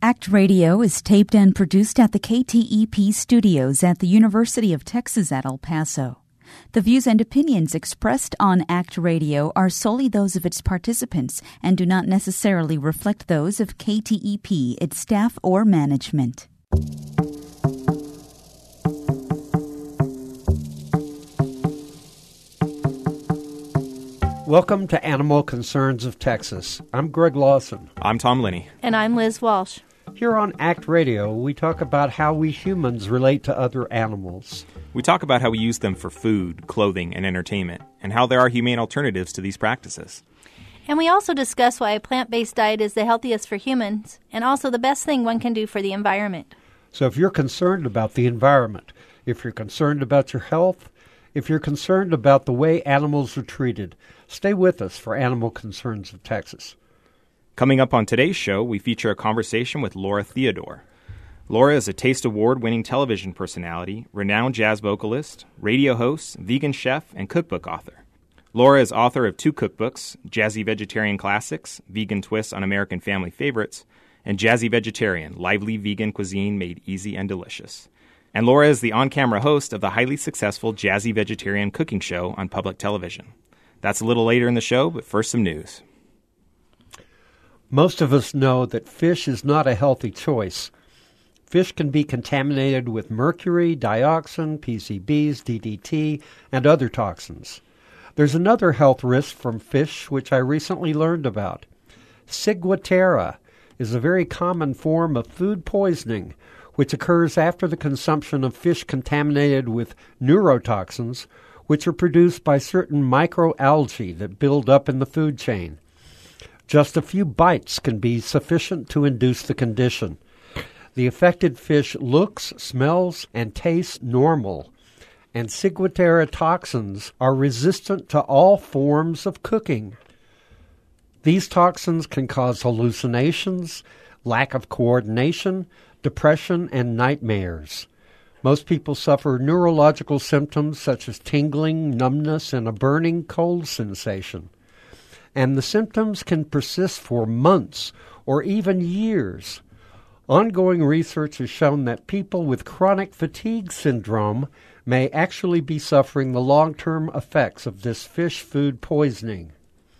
ACT Radio is taped and produced at the KTEP studios at the University of Texas at El Paso. The views and opinions expressed on ACT Radio are solely those of its participants and do not necessarily reflect those of KTEP, its staff, or management. Welcome to Animal Concerns of Texas. I'm Greg Lawson. I'm Tom Linney. And I'm Liz Walsh. Here on ACT Radio, we talk about how we humans relate to other animals. We talk about how we use them for food, clothing, and entertainment, and how there are humane alternatives to these practices. And we also discuss why a plant-based diet is the healthiest for humans, and also the best thing one can do for the environment. So if you're concerned about the environment, if you're concerned about your health, if you're concerned about the way animals are treated, stay with us for Animal Concerns of Texas. Coming up on today's show, we feature a conversation with Laura Theodore. Laura is a Taste Award-winning television personality, renowned jazz vocalist, radio host, vegan chef, and cookbook author. Laura is author of 2 cookbooks, Jazzy Vegetarian Classics, Vegan Twists on American Family Favorites, and Jazzy Vegetarian, Lively Vegan Cuisine Made Easy and Delicious. And Laura is the on-camera host of the highly successful Jazzy Vegetarian cooking show on public television. That's a little later in the show, but first some news. Most of us know that fish is not a healthy choice. Fish can be contaminated with mercury, dioxin, PCBs, DDT, and other toxins. There's another health risk from fish which I recently learned about. Ciguatera is a very common form of food poisoning which occurs after the consumption of fish contaminated with neurotoxins, which are produced by certain microalgae that build up in the food chain. Just a few bites can be sufficient to induce the condition. The affected fish looks, smells, and tastes normal, and Ciguatera toxins are resistant to all forms of cooking. These toxins can cause hallucinations, lack of coordination, depression, and nightmares. Most people suffer neurological symptoms such as tingling, numbness, and a burning cold sensation. And the symptoms can persist for months or even years. Ongoing research has shown that people with chronic fatigue syndrome may actually be suffering the long-term effects of this fish food poisoning.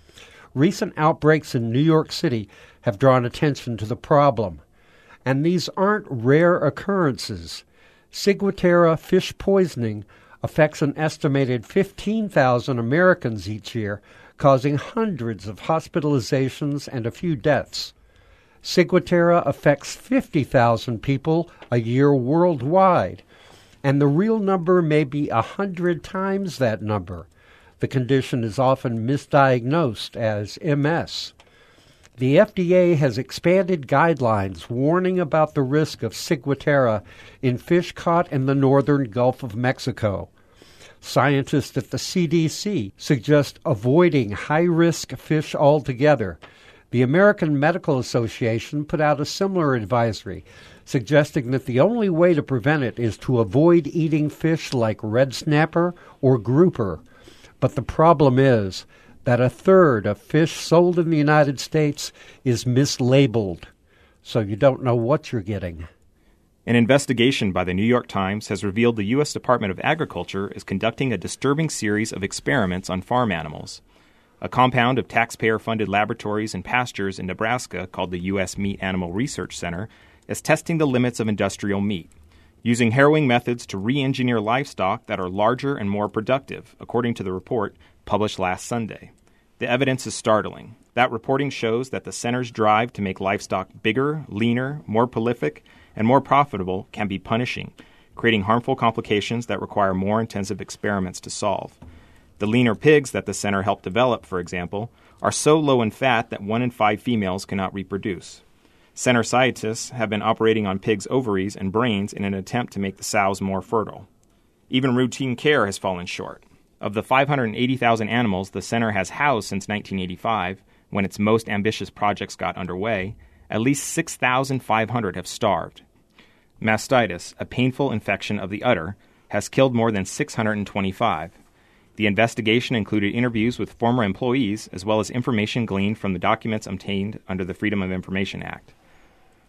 Recent outbreaks in New York City have drawn attention to the problem, and these aren't rare occurrences. Ciguatera fish poisoning affects an estimated 15,000 Americans each year, causing hundreds of hospitalizations and a few deaths. Ciguatera affects 50,000 people a year worldwide, and the real number may be 100 times that number. The condition is often misdiagnosed as MS. The FDA has expanded guidelines warning about the risk of Ciguatera in fish caught in the northern Gulf of Mexico. Scientists at the CDC suggest avoiding high-risk fish altogether. The American Medical Association put out a similar advisory, suggesting that the only way to prevent it is to avoid eating fish like red snapper or grouper. But the problem is that a third of fish sold in the United States is mislabeled, so you don't know what you're getting. An investigation by the New York Times has revealed the U.S. Department of Agriculture is conducting a disturbing series of experiments on farm animals. A compound of taxpayer-funded laboratories and pastures in Nebraska called the U.S. Meat Animal Research Center is testing the limits of industrial meat, using harrowing methods to re-engineer livestock that are larger and more productive, according to the report published last Sunday. The evidence is startling. That reporting shows that the center's drive to make livestock bigger, leaner, more prolific, and more profitable can be punishing, creating harmful complications that require more intensive experiments to solve. The leaner pigs that the center helped develop, for example, are so low in fat that 1 in 5 females cannot reproduce. Center scientists have been operating on pigs' ovaries and brains in an attempt to make the sows more fertile. Even routine care has fallen short. Of the 580,000 animals the center has housed since 1985, when its most ambitious projects got underway, at least 6,500 have starved. Mastitis, a painful infection of the udder, has killed more than 625. The investigation included interviews with former employees as well as information gleaned from the documents obtained under the Freedom of Information Act.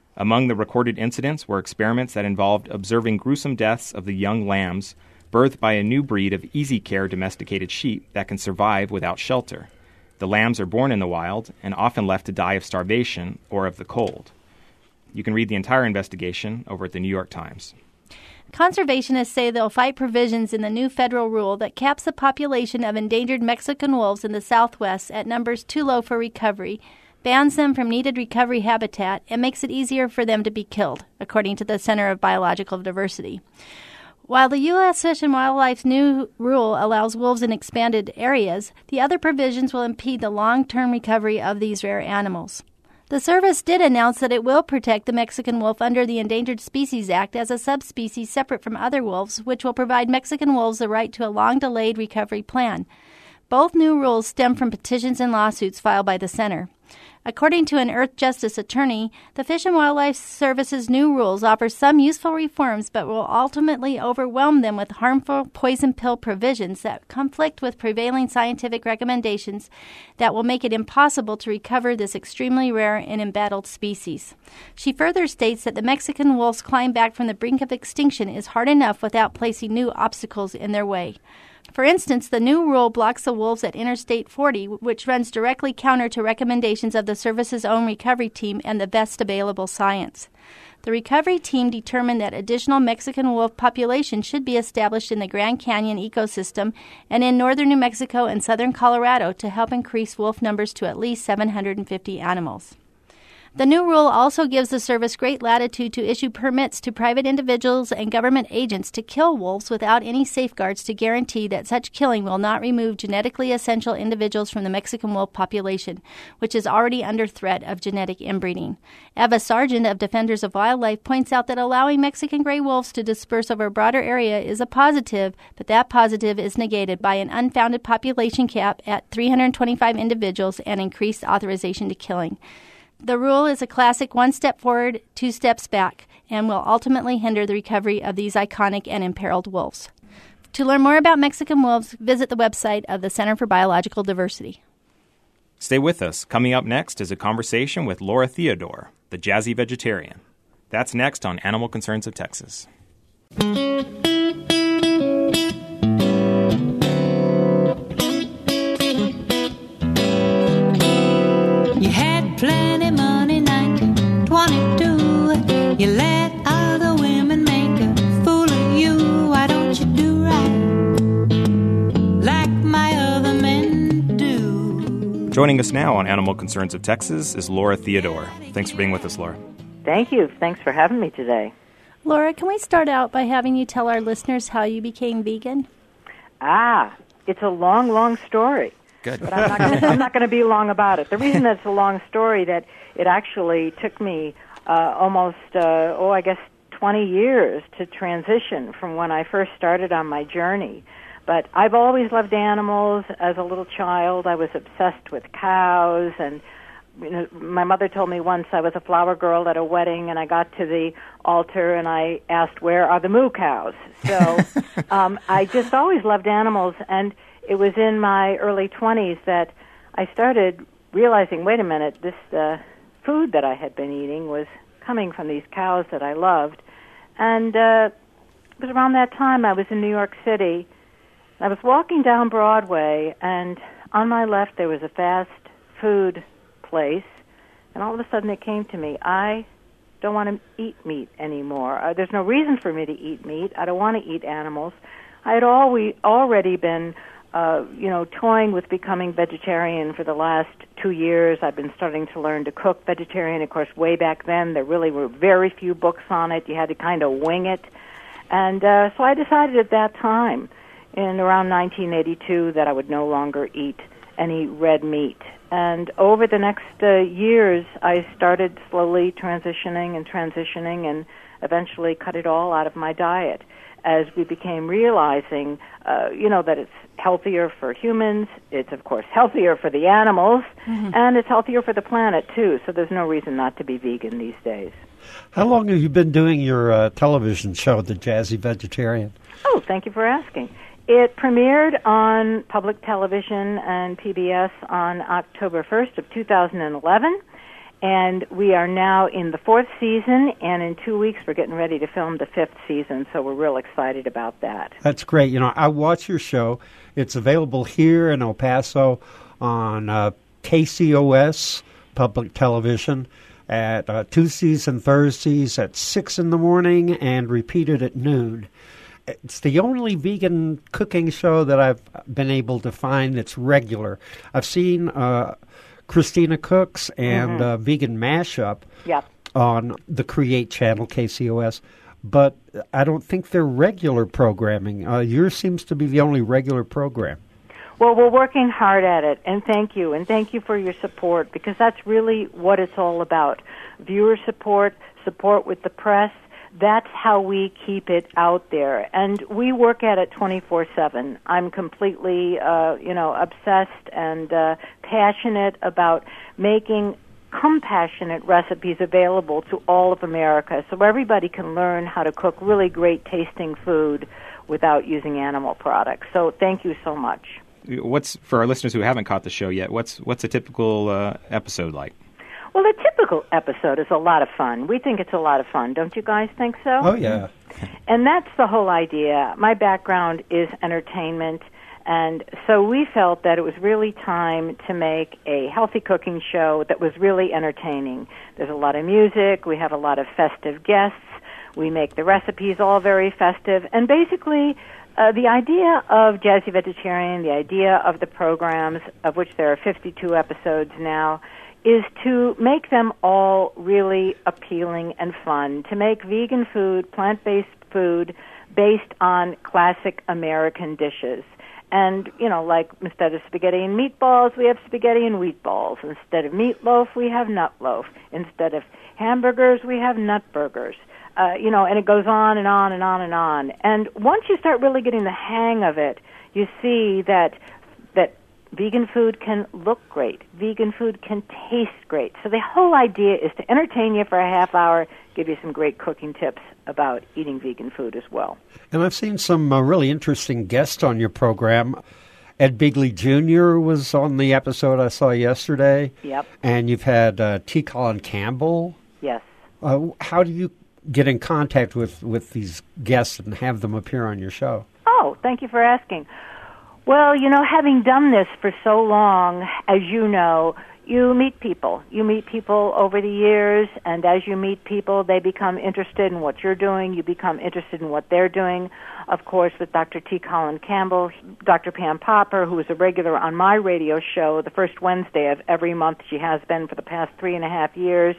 Among the recorded incidents were experiments that involved observing gruesome deaths of the young lambs birthed by a new breed of easy care domesticated sheep that can survive without shelter. The lambs are born in the wild and often left to die of starvation or of the cold. You can read the entire investigation over at the New York Times. Conservationists say they'll fight provisions in the new federal rule that caps the population of endangered Mexican wolves in the Southwest at numbers too low for recovery, bans them from needed recovery habitat, and makes it easier for them to be killed, according to the Center of Biological Diversity. While the U.S. Fish and Wildlife's new rule allows wolves in expanded areas, the other provisions will impede the long-term recovery of these rare animals. The service did announce that it will protect the Mexican wolf under the Endangered Species Act as a subspecies separate from other wolves, which will provide Mexican wolves the right to a long-delayed recovery plan. Both new rules stem from petitions and lawsuits filed by the center. According to an Earth Justice attorney, the Fish and Wildlife Service's new rules offer some useful reforms but will ultimately overwhelm them with harmful poison pill provisions that conflict with prevailing scientific recommendations that will make it impossible to recover this extremely rare and embattled species. She further states that the Mexican wolf's climb back from the brink of extinction is hard enough without placing new obstacles in their way. For instance, the new rule blocks the wolves at Interstate 40, which runs directly counter to recommendations of the service's own recovery team and the best available science. The recovery team determined that additional Mexican wolf population should be established in the Grand Canyon ecosystem and in northern New Mexico and southern Colorado to help increase wolf numbers to at least 750 animals. The new rule also gives the service great latitude to issue permits to private individuals and government agents to kill wolves without any safeguards to guarantee that such killing will not remove genetically essential individuals from the Mexican wolf population, which is already under threat of genetic inbreeding. Eva Sargent of Defenders of Wildlife points out that allowing Mexican gray wolves to disperse over a broader area is a positive, but that positive is negated by an unfounded population cap at 325 individuals and increased authorization to killing. The rule is a classic one step forward, two steps back, and will ultimately hinder the recovery of these iconic and imperiled wolves. To learn more about Mexican wolves, visit the website of the Center for Biological Diversity. Stay with us. Coming up next is a conversation with Laura Theodore, the jazzy vegetarian. That's next on Animal Concerns of Texas. You had plenty money, 1922. You let other women make a fool of you. Why don't you do right like my other men do? Joining us now on Animal Concerns of Texas is Laura Theodore. Thanks for being with us, Laura. Thank you. Thanks for having me today. Laura, can we start out by having you tell our listeners how you became vegan? It's a long, long story. Good. But I'm not going to be long about it. The reason that it's a long story that it actually took me almost 20 years to transition from when I first started on my journey. But I've always loved animals. As a little child, I was obsessed with cows, and my mother told me once I was a flower girl at a wedding, and I got to the altar and I asked, "Where are the moo cows?" So I just always loved animals, and it was in my early 20s that I started realizing, wait a minute, this food that I had been eating was coming from these cows that I loved. And it was around that time I was in New York City. I was walking down Broadway, and on my left there was a fast food place, and all of a sudden it came to me, I don't want to eat meat anymore. There's no reason for me to eat meat. I don't want to eat animals. I had already been toying with becoming vegetarian for the last 2 years. I've been starting to learn to cook vegetarian. Of course, way back then, there really were very few books on it. You had to kind of wing it. And so I decided at that time, in around 1982, that I would no longer eat any red meat. And over the next years, I started slowly transitioning and eventually cut it all out of my diet as we became realizing, that it's healthier for humans, it's, of course, healthier for the animals, and it's healthier for the planet, too. So there's no reason not to be vegan these days. How long have you been doing your television show, The Jazzy Vegetarian? Oh, thank you for asking. It premiered on public television and PBS on October 1st of 2011, And we are now in the 4th season, and in 2 weeks we're getting ready to film the 5th season, so we're real excited about that. That's great. You know, I watch your show. It's available here in El Paso on KCOS Public Television at Tuesdays and Thursdays at 6 in the morning and repeated at noon. It's the only vegan cooking show that I've been able to find that's regular. I've seen Christina Cooks and Vegan Mashup on the Create channel, KCOS, but I don't think they're regular programming. Yours seems to be the only regular program. Well, we're working hard at it, and thank you for your support, because that's really what it's all about. Viewer support, support with the press. That's how we keep it out there, and we work at it 24/7. I'm completely, obsessed and passionate about making compassionate recipes available to all of America, so everybody can learn how to cook really great tasting food without using animal products. So thank you so much. What's, for our listeners who haven't caught the show yet, what's a typical episode like? Well, a typical episode is a lot of fun. We think it's a lot of fun. Don't you guys think so? Oh, yeah. And that's the whole idea. My background is entertainment, and so we felt that it was really time to make a healthy cooking show that was really entertaining. There's a lot of music. We have a lot of festive guests. We make the recipes all very festive. And basically, the idea of Jazzy Vegetarian, the idea of the programs, of which there are 52 episodes now, is to make them all really appealing and fun, to make vegan food, plant-based food, based on classic American dishes. And, like instead of spaghetti and meatballs, we have spaghetti and wheat balls. Instead of meatloaf, we have nutloaf. Instead of hamburgers, we have nut burgers. And it goes on and on and on and on. And once you start really getting the hang of it, you see that vegan food can look great. Vegan food can taste great. So the whole idea is to entertain you for a half hour, give you some great cooking tips about eating vegan food as well. And I've seen some really interesting guests on your program. Ed Begley Jr. was on the episode I saw yesterday. Yep. And you've had T. Colin Campbell. Yes. How do you get in contact with these guests and have them appear on your show? Oh, thank you for asking. Well, having done this for so long, as you know, you meet people. You meet people over the years, and as you meet people, they become interested in what you're doing. You become interested in what they're doing. Of course, with Dr. T. Colin Campbell, Dr. Pam Popper, who is a regular on my radio show the first Wednesday of every month. She has been for the past 3.5 years.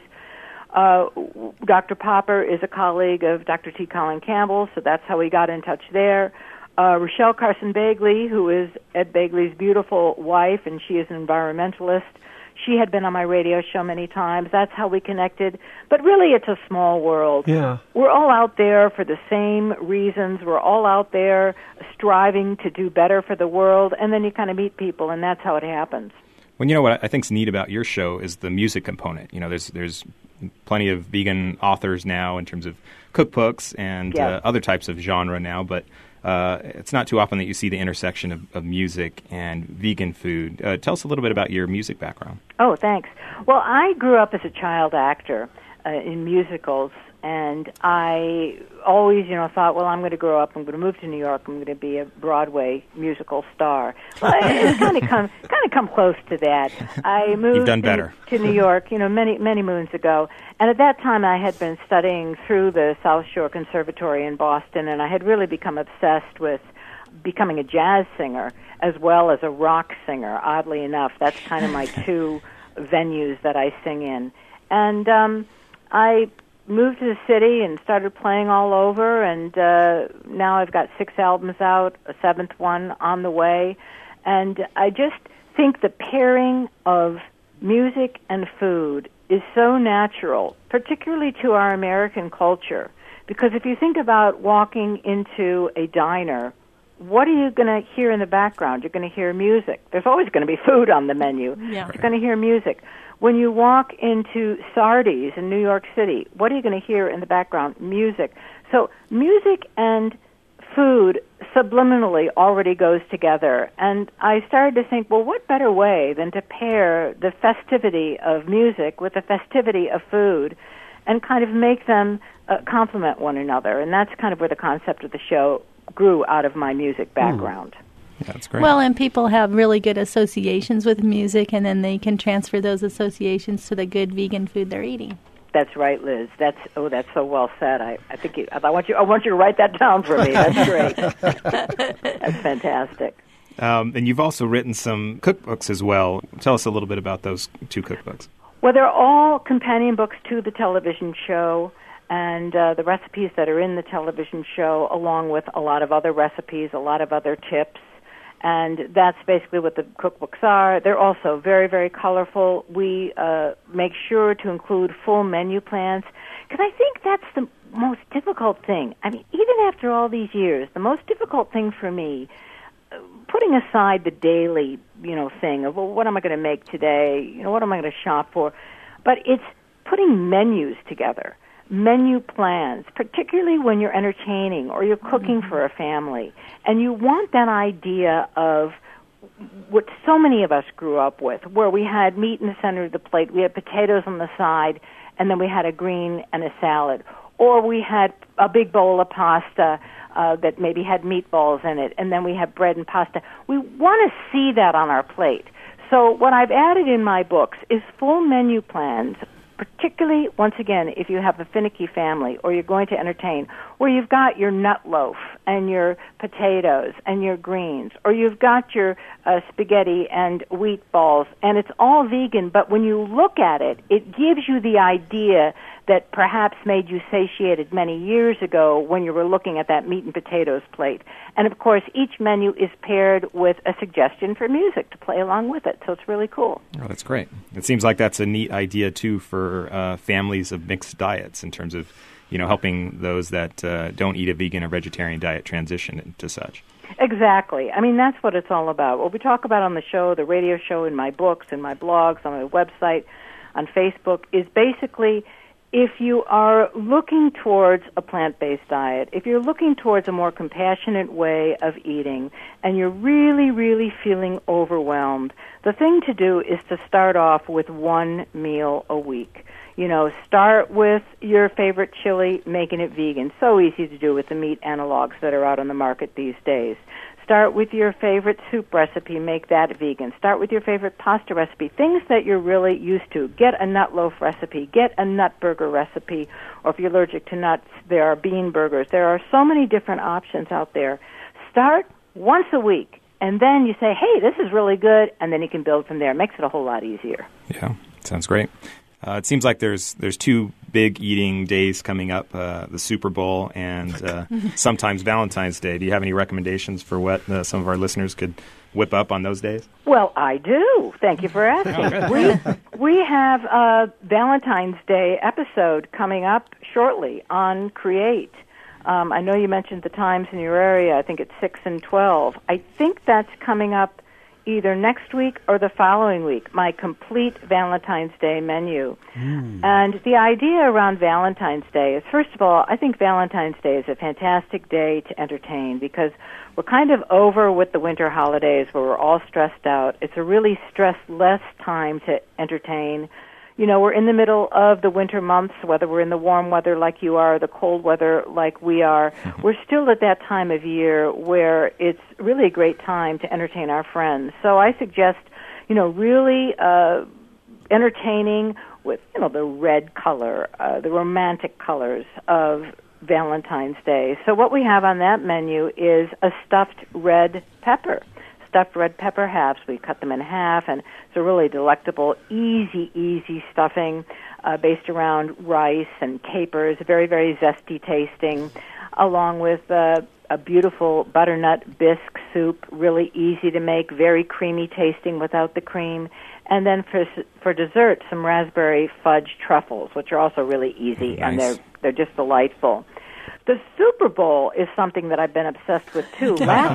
Dr. Popper is a colleague of Dr. T. Colin Campbell, so that's how we got in touch there. Rochelle Carson Begley, who is Ed Begley's beautiful wife, and she is an environmentalist. She had been on my radio show many times. That's how we connected. But really, it's a small world. Yeah. We're all out there for the same reasons. We're all out there striving to do better for the world, and then you kind of meet people, and that's how it happens. Well, what I think's neat about your show is the music component. There's plenty of vegan authors now in terms of cookbooks and other types of genre now, but it's not too often that you see the intersection of music and vegan food. Tell us a little bit about your music background. Oh, thanks. Well, I grew up as a child actor in musicals, and I always, thought, well, I'm going to grow up, I'm going to move to New York, I'm going to be a Broadway musical star. Well, it's kind of come close to that. I moved You've done better. to New York, many moons ago, and at that time I had been studying through the South Shore Conservatory in Boston, and I had really become obsessed with becoming a jazz singer as well as a rock singer. Oddly enough, that's kind of my two venues that I sing in. And I moved to the city and started playing all over, and now I've got 6 albums out, a 7th one on the way. And I just think the pairing of music and food is so natural, particularly to our American culture. Because if you think about walking into a diner, what are you going to hear in the background? You're going to hear music. There's always going to be food on the menu. Yeah. You're going to hear music. When you walk into Sardi's in New York City, what are you going to hear in the background? Music. So music and food subliminally already goes together. And I started to think, well, what better way than to pair the festivity of music with the festivity of food and kind of make them complement one another. And that's kind of where the concept of the show grew out of my music background. Yeah, that's great. Well, and people have really good associations with music, and then they can transfer those associations to the good vegan food they're eating. That's right, Liz. That's so well said. I think I want you to write that down for me. That's great. That's fantastic. And you've also written some cookbooks as well. Tell us a little bit about those 2 cookbooks. Well, they're all companion books to the television show, and the recipes that are in the television show, along with a lot of other recipes, a lot of other tips. And that's basically what the cookbooks are. They're also very, very colorful. We make sure to include full menu plans, because I think that's the most difficult thing. I mean, even after all these years, the most difficult thing for me, putting aside the daily, thing of, well, what am I going to make today? What am I going to shop for? But it's putting menus together. Menu plans, particularly when you're entertaining or you're cooking for a family, and you want that idea of what so many of us grew up with, where we had meat in the center of the plate, we had potatoes on the side, and then we had a green and a salad, or we had a big bowl of pasta that maybe had meatballs in it, and then we had bread and pasta. We want to see that on our plate. So what I've added in my books is full menu plans, particularly, once again, if you have a finicky family or you're going to entertain, where you've got your nut loaf and your potatoes and your greens, or you've got your spaghetti and wheat balls, and it's all vegan, but when you look at it, it gives you the idea that perhaps made you satiated many years ago when you were looking at that meat and potatoes plate. And, of course, each menu is paired with a suggestion for music to play along with it, so it's really cool. Oh, that's great. It seems like that's a neat idea, too, for families of mixed diets in terms of, helping those that don't eat a vegan or vegetarian diet transition into such. Exactly. I mean, that's what it's all about. What we talk about on the show, the radio show, in my books, in my blogs, on my website, on Facebook, is basically, if you are looking towards a plant-based diet, if you're looking towards a more compassionate way of eating, and you're really, really feeling overwhelmed, the thing to do is to start off with one meal a week. Start with your favorite chili, making it vegan. So easy to do with the meat analogs that are out on the market these days. Start with your favorite soup recipe, make that vegan. Start with your favorite pasta recipe, things that you're really used to. Get a nut loaf recipe, get a nut burger recipe, or if you're allergic to nuts, there are bean burgers. There are so many different options out there. Start once a week, and then you say, hey, this is really good, and then you can build from there. It makes it a whole lot easier. Yeah, sounds great. It seems like there's 2 big eating days coming up, the Super Bowl and sometimes Valentine's Day. Do you have any recommendations for what some of our listeners could whip up on those days? Well, I do. Thank you for asking. We have a Valentine's Day episode coming up shortly on Create. I know you mentioned the times in your area. I think it's 6 and 12. I think that's coming up either next week or the following week, my complete Valentine's Day menu. And the idea around Valentine's Day is, first of all, I think Valentine's Day is a fantastic day to entertain because we're kind of over with the winter holidays where we're all stressed out. It's a really stress-less time to entertain. We're in the middle of the winter months, whether we're in the warm weather like you are, the cold weather like we are. We're still at that time of year where it's really a great time to entertain our friends. So I suggest, really entertaining with, the red color, the romantic colors of Valentine's Day. So what we have on that menu is a stuffed red pepper. Stuffed red pepper halves. We cut them in half, and it's a really delectable, easy stuffing based around rice and capers, very, very zesty tasting, along with a beautiful butternut bisque soup, really easy to make, very creamy tasting without the cream. And then for dessert, some raspberry fudge truffles, which are also really easy, nice. And they're just delightful. The Super Bowl is something that I've been obsessed with, too. Last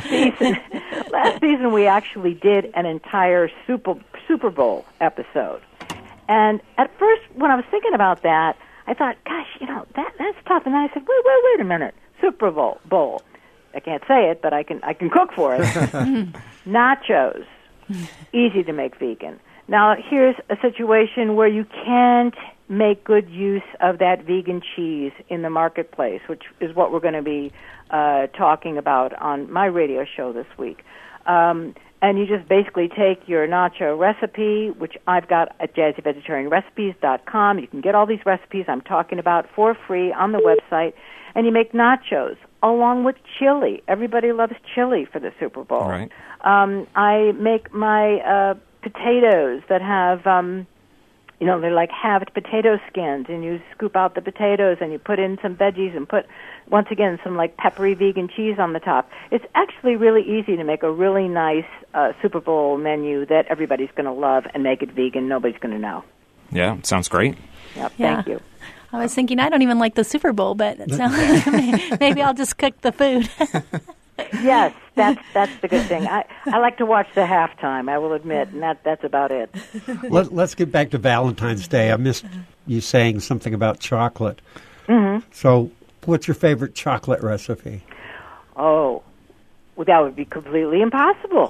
season we actually did an entire Super Bowl episode. And at first, when I was thinking about that, I thought, gosh, that's tough. And then I said, wait a minute. Super Bowl. I can't say it, but I can cook for it. Nachos, easy to make vegan. Now, here's a situation where you can't make good use of that vegan cheese in the marketplace, which is what we're going to be talking about on my radio show this week. And you just basically take your nacho recipe, which I've got at jazzyvegetarianrecipes.com. You can get all these recipes I'm talking about for free on the website, and you make nachos along with chili. Everybody loves chili for the Super Bowl. Right. I make my potatoes that have, they're like halved potato skins, and you scoop out the potatoes and you put in some veggies and put, once again, some like peppery vegan cheese on the top. It's actually really easy to make a really nice Super Bowl menu that everybody's going to love and make it vegan. Nobody's going to know. Yeah, sounds great. Yep, Yeah. Thank you. I was thinking I don't even like the Super Bowl, but it sounds like maybe I'll just cook the food. Yes, that's the good thing. I like to watch the halftime, I will admit, and that's about it. Let's get back to Valentine's Day. I missed you saying something about chocolate. Mm-hmm. So what's your favorite chocolate recipe? Oh, well, that would be completely impossible.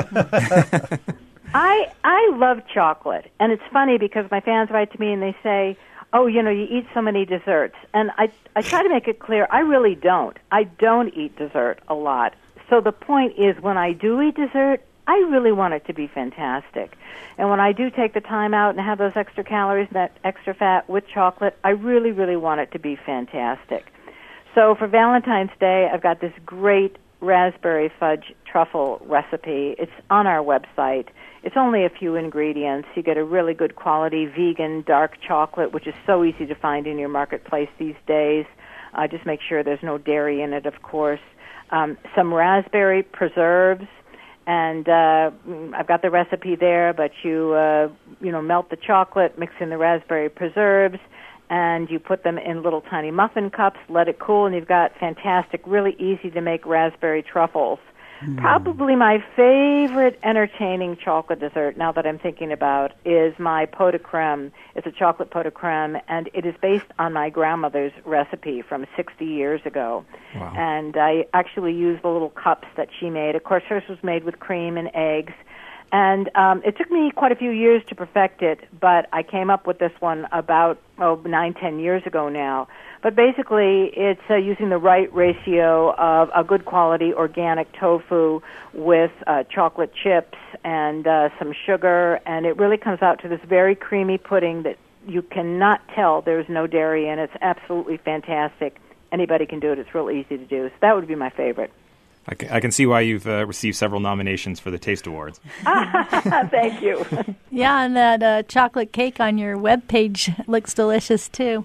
I love chocolate, and it's funny because my fans write to me and they say, oh, you eat so many desserts. And I try to make it clear, I really don't. I don't eat dessert a lot. So the point is, when I do eat dessert, I really want it to be fantastic. And when I do take the time out and have those extra calories and that extra fat with chocolate, I really, really want it to be fantastic. So for Valentine's Day, I've got this great raspberry fudge truffle recipe. It's on our website. It's only a few ingredients. You get a really good quality vegan dark chocolate, which is so easy to find in your marketplace these days. Just make sure there's no dairy in it, of course. Some raspberry preserves, and I've got the recipe there, but you melt the chocolate, mix in the raspberry preserves, and you put them in little tiny muffin cups, let it cool, and you've got fantastic, really easy to make raspberry truffles. Probably my favorite entertaining chocolate dessert, now that I'm thinking about, is my pot de creme. It's a chocolate pot de creme, and it is based on my grandmother's recipe from 60 years ago. Wow. And I actually use the little cups that she made. Of course, hers was made with cream and eggs. And it took me quite a few years to perfect it, but I came up with this one about 9-10 years ago now. But basically, it's using the right ratio of a good quality organic tofu with chocolate chips and some sugar, and it really comes out to this very creamy pudding that you cannot tell there's no dairy in. It's absolutely fantastic. Anybody can do it. It's real easy to do. So that would be my favorite. I can see why you've received several nominations for the Taste Awards. Thank you. Yeah, and that chocolate cake on your webpage looks delicious, too.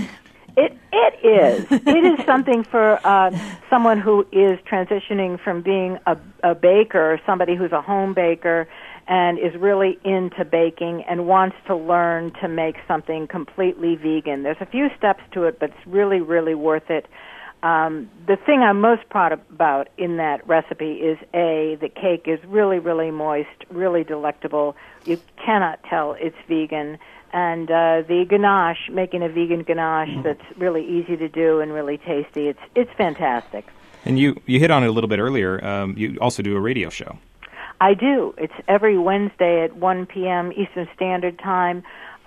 It is. It is something for someone who is transitioning from being a baker, somebody who's a home baker, and is really into baking and wants to learn to make something completely vegan. There's a few steps to it, but it's really, really worth it. The thing I'm most proud about in that recipe is, the cake is really, really moist, really delectable. You cannot tell it's vegan. And the ganache, making a vegan ganache that's really easy to do and really tasty, it's fantastic. And you hit on it a little bit earlier. You also do a radio show. I do. It's every Wednesday at 1 p.m. Eastern Standard Time.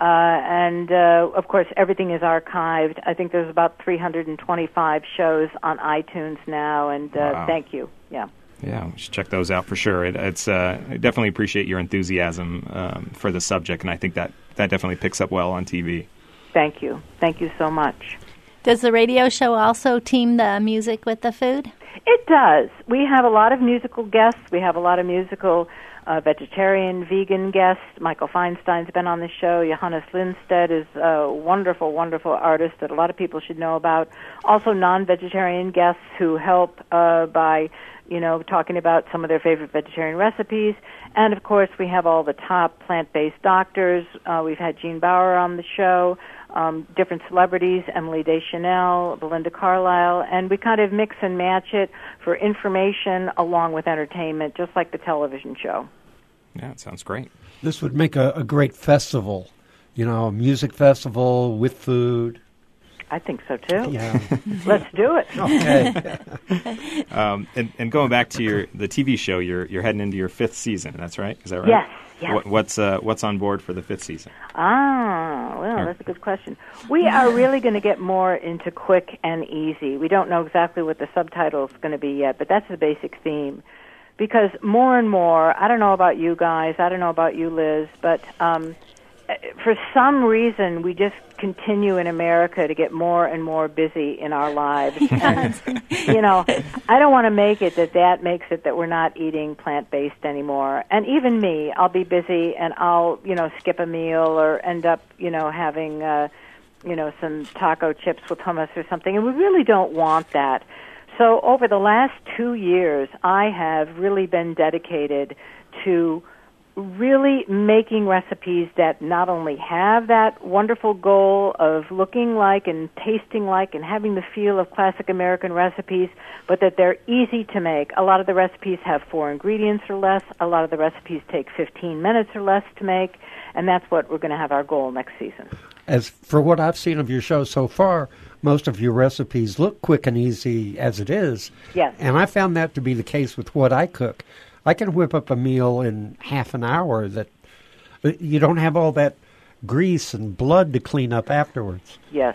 And of course, everything is archived. I think there's about 325 shows on iTunes now, and Wow. Thank you. Yeah. Yeah, we should check those out for sure. It's I definitely appreciate your enthusiasm for the subject, and I think that definitely picks up well on TV. Thank you. Thank you so much. Does the radio show also team the music with the food? It does. We have a lot of musical guests. We have a lot of musical vegetarian, vegan guests. Michael Feinstein's been on the show. Johannes Lindstedt is a wonderful, wonderful artist that a lot of people should know about. Also non-vegetarian guests who help by talking about some of their favorite vegetarian recipes. And, of course, we have all the top plant-based doctors. We've had Jean Bauer on the show, different celebrities, Emily Deschanel, Belinda Carlisle, and we kind of mix and match it for information along with entertainment, just like the television show. Yeah, it sounds great. This would make a great festival, a music festival with food. I think so too. Yeah. Let's do it. Okay. And going back to the TV show, you're heading into your 5th season. That's right. Is that right? Yes. Yes. What's on board for the 5th season? Well, that's a good question. We are really going to get more into quick and easy. We don't know exactly what the subtitle is going to be yet, but that's the basic theme. Because more and more, I don't know about you guys, I don't know about you, Liz, but for some reason we just continue in America to get more and more busy in our lives. And, I don't want to make it that makes it that we're not eating plant-based anymore. And even me, I'll be busy and I'll, skip a meal or end up, having, some taco chips with hummus or something. And we really don't want that. So over the last 2 years, I have really been dedicated to really making recipes that not only have that wonderful goal of looking like and tasting like and having the feel of classic American recipes, but that they're easy to make. A lot of the recipes have 4 ingredients or less. A lot of the recipes take 15 minutes or less to make, and that's what we're going to have our goal next season. As for what I've seen of your show so far, most of your recipes look quick and easy as it is. Yes. And I found that to be the case with what I cook. I can whip up a meal in half an hour that you don't have all that grease and blood to clean up afterwards. Yes.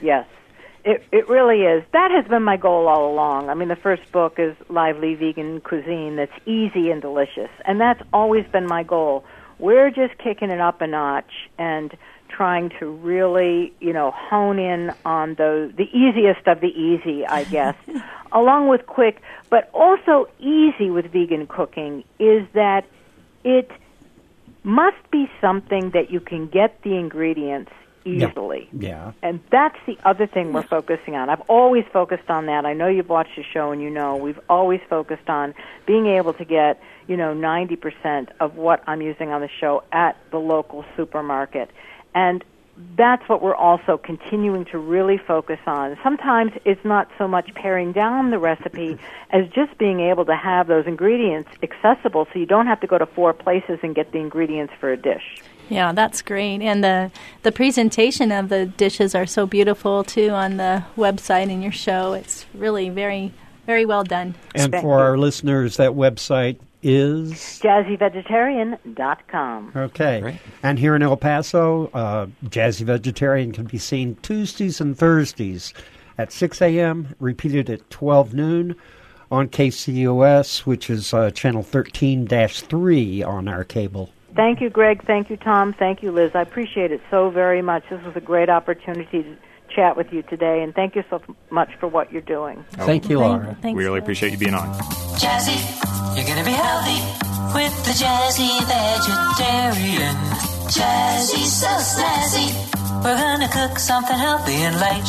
It really is. That has been my goal all along. I mean, the first book is Lively Vegan Cuisine that's easy and delicious, and that's always been my goal. We're just kicking it up a notch and trying to really, hone in on the easiest of the easy, I guess, along with quick, but also easy with vegan cooking is that it must be something that you can get the ingredients easily. Yeah. And that's the other thing we're focusing on. I've always focused on that. I know you've watched the show and we've always focused on being able to get, 90% of what I'm using on the show at the local supermarket. And that's what we're also continuing to really focus on. Sometimes it's not so much paring down the recipe as just being able to have those ingredients accessible so you don't have to go to 4 places and get the ingredients for a dish. Yeah, that's great. And the presentation of the dishes are so beautiful, too, on the website and your show. It's really very, very well done. And for our listeners, that website is jazzyvegetarian.com. Okay. Great. And here in El Paso, Jazzy Vegetarian can be seen Tuesdays and Thursdays at 6 a.m., repeated at 12 noon on KCOS, which is channel 13-3 on our cable. Thank you, Greg. Thank you, Tom. Thank you, Liz. I appreciate it so very much. This was a great opportunity to chat with you today, and thank you so much for what you're doing. Thank you, Laura. Thanks, We really Liz. appreciate you being on. Jazzy, you're gonna be healthy with the Jazzy Vegetarian. Jazzy, so snazzy. We're gonna cook something healthy and light.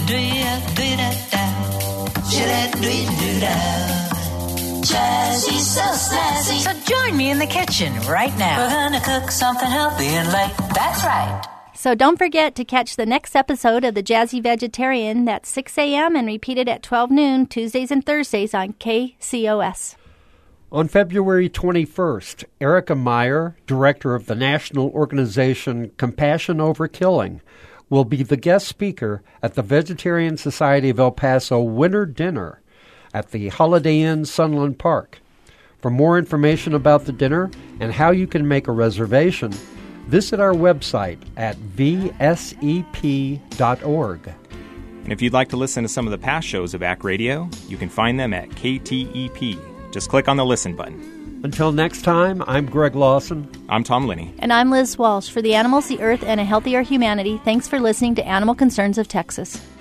Jazzy, so snazzy. So join me in the kitchen right now. We're gonna cook something healthy and light. That's right. So don't forget to catch the next episode of the Jazzy Vegetarian. That's 6 a.m. and repeated at 12 noon, Tuesdays and Thursdays on KCOS. On February 21st, Erica Meyer, director of the national organization Compassion Over Killing, will be the guest speaker at the Vegetarian Society of El Paso Winter Dinner at the Holiday Inn Sunland Park. For more information about the dinner and how you can make a reservation, visit our website at vsep.org. And if you'd like to listen to some of the past shows of ACK Radio, you can find them at KTEP. Just click on the Listen button. Until next time, I'm Greg Lawson. I'm Tom Linney. And I'm Liz Walsh. For the animals, the earth, and a healthier humanity, thanks for listening to Animal Concerns of Texas.